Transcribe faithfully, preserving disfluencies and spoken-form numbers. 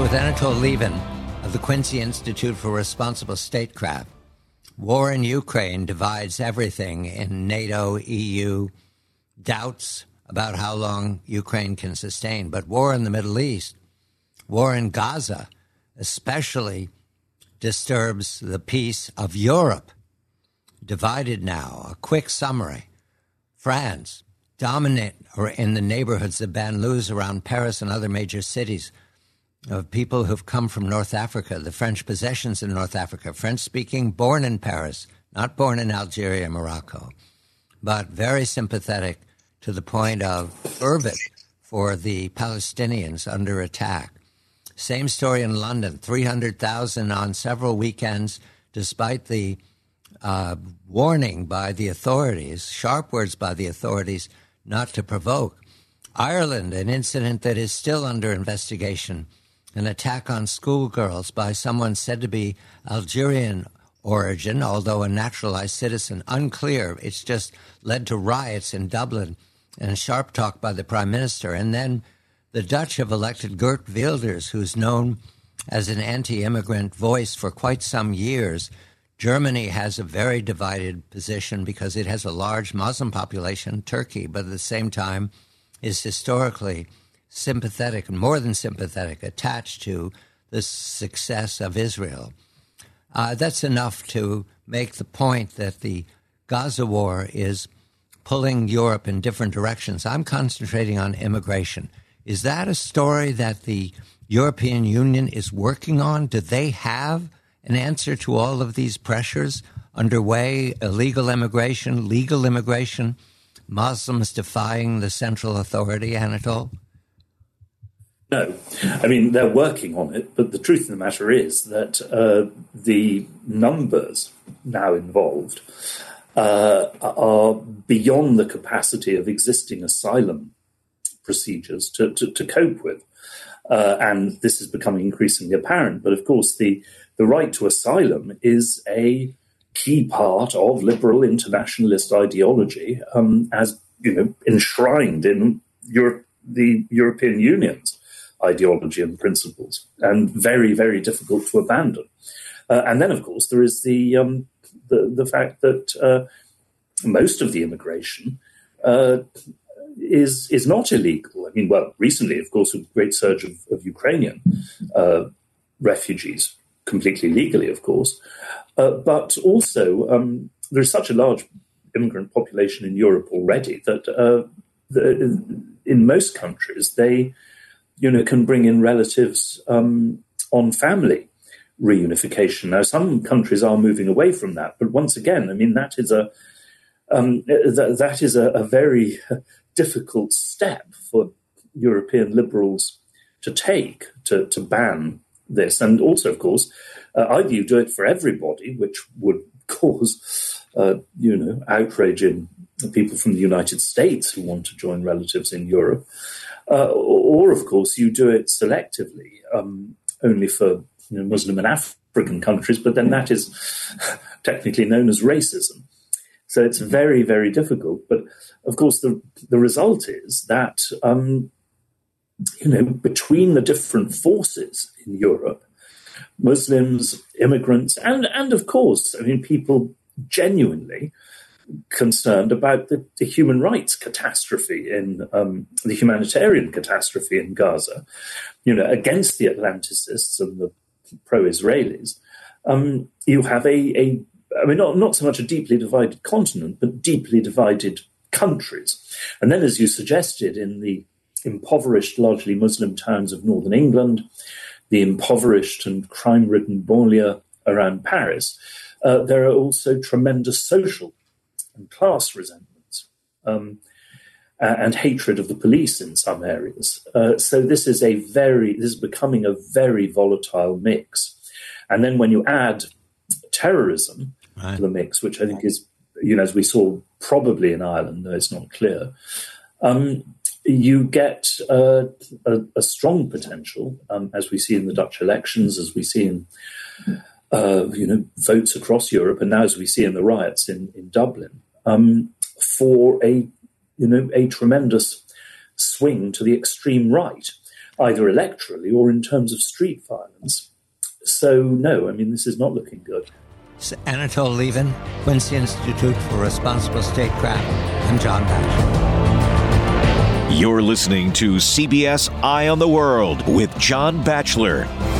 with Anatol Lieven of the Quincy Institute for Responsible Statecraft. War in Ukraine divides everything in NATO, E U, doubts about how long Ukraine can sustain. But war in the Middle East, war in Gaza, especially disturbs the peace of Europe. Divided now. A quick summary. France, dominant or in the neighborhoods of banlieues around Paris and other major cities of people who've come from North Africa, the French possessions in North Africa, French-speaking, born in Paris, not born in Algeria, Morocco, but very sympathetic to the point of fervent for the Palestinians under attack. Same story in London, three hundred thousand on several weekends, despite the uh, warning by the authorities, sharp words by the authorities, not to provoke. Ireland, an incident that is still under investigation, an attack on schoolgirls by someone said to be Algerian origin, although a naturalized citizen, unclear. It's just led to riots in Dublin and sharp talk by the Prime Minister. And then the Dutch have elected Geert Wilders, who's known as an anti-immigrant voice for quite some years. Germany has a very divided position because it has a large Muslim population, Turkey, but at the same time is historically sympathetic, and more than sympathetic, attached to the success of Israel. Uh, that's enough to make the point that the Gaza war is pulling Europe in different directions. I'm concentrating on immigration. Is that a story that the European Union is working on? Do they have an answer to all of these pressures underway? Illegal immigration, legal immigration, Muslims defying the central authority, Anatol? No. I mean, they're working on it, but the truth of the matter is that uh, the numbers now involved uh, are beyond the capacity of existing asylum procedures to, to, to cope with. Uh, and this is becoming increasingly apparent. But of course, the, the right to asylum is a key part of liberal internationalist ideology, um, as you know, enshrined in Europe, the European Union's ideology and principles, and very, very difficult to abandon. Uh, and then, of course, there is the um, the, the fact that uh, most of the immigration uh, is is not illegal. I mean, well, recently, of course, with a great surge of, of Ukrainian uh, refugees, completely legally, of course, uh, but also um, there is such a large immigrant population in Europe already that uh, the, in most countries they you know, can bring in relatives um, on family reunification. Now, some countries are moving away from that, but once again, I mean, that is a um, th- that is a, a very difficult step for European liberals to take to, to ban this. And also, of course, uh, either you do it for everybody, which would cause, uh, you know, outrage in people from the United States who want to join relatives in Europe, Uh, or, of course, you do it selectively, um, only for you know, Muslim and African countries, but then that is technically known as racism. So it's very, very difficult. But, of course, the, the result is that, um, you know, between the different forces in Europe, Muslims, immigrants, and, and of course, I mean, people genuinely concerned about the, the human rights catastrophe in um, the humanitarian catastrophe in Gaza, you know, against the Atlanticists and the pro-Israelis, um, you have a, a, I mean, not, not so much a deeply divided continent, but deeply divided countries. And then, as you suggested, in the impoverished, largely Muslim towns of northern England, the impoverished and crime-ridden banlieue around Paris, uh, there are also tremendous social and class resentments, um, and hatred of the police in some areas. Uh, so this is a very, this is becoming a very volatile mix. And then when you add terrorism right. to the mix, which I think is, you know, as we saw probably in Ireland, though it's not clear, um, you get uh, a, a strong potential, um, as we see in the Dutch elections, as we see in Uh, you know, votes across Europe, and now as we see in the riots in, in Dublin, um, for a, you know, a tremendous swing to the extreme right. either electorally or in terms of street violence. So, no, I mean, this is not looking good. Anatole Lieven, Quincy Institute for Responsible Statecraft. I'm John Batchelor. You're listening to C B S Eye on the World with John Batchelor.